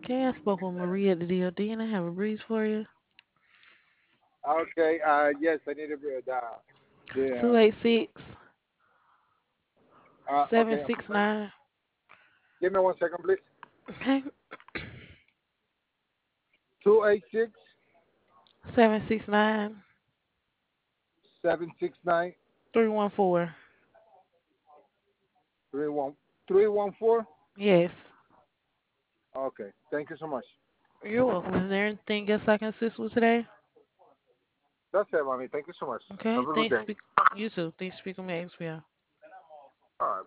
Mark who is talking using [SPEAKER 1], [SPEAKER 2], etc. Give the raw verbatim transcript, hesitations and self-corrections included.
[SPEAKER 1] Okay, I spoke with Maria at the D O D and I have a breeze for you.
[SPEAKER 2] Okay. Uh, yes, I need to be the the.
[SPEAKER 1] Two eight six
[SPEAKER 2] Uh,
[SPEAKER 1] seven
[SPEAKER 2] okay, I'm
[SPEAKER 1] six
[SPEAKER 2] sorry.
[SPEAKER 1] nine.
[SPEAKER 2] Give me one second, please.
[SPEAKER 1] Okay.
[SPEAKER 2] Two eight six
[SPEAKER 1] Seven six nine
[SPEAKER 2] seven six nine
[SPEAKER 1] three one four.
[SPEAKER 2] three one three one four.
[SPEAKER 1] Yes.
[SPEAKER 2] Okay. Thank you so much.
[SPEAKER 1] You're welcome. Is there anything else I can assist with today?
[SPEAKER 2] That's it, mommy. Thank you so much.
[SPEAKER 1] Okay.
[SPEAKER 2] Have a good
[SPEAKER 1] Thanks.
[SPEAKER 2] day.
[SPEAKER 1] Speak. You too. Thanks. for Speaking with X P R.
[SPEAKER 2] All right.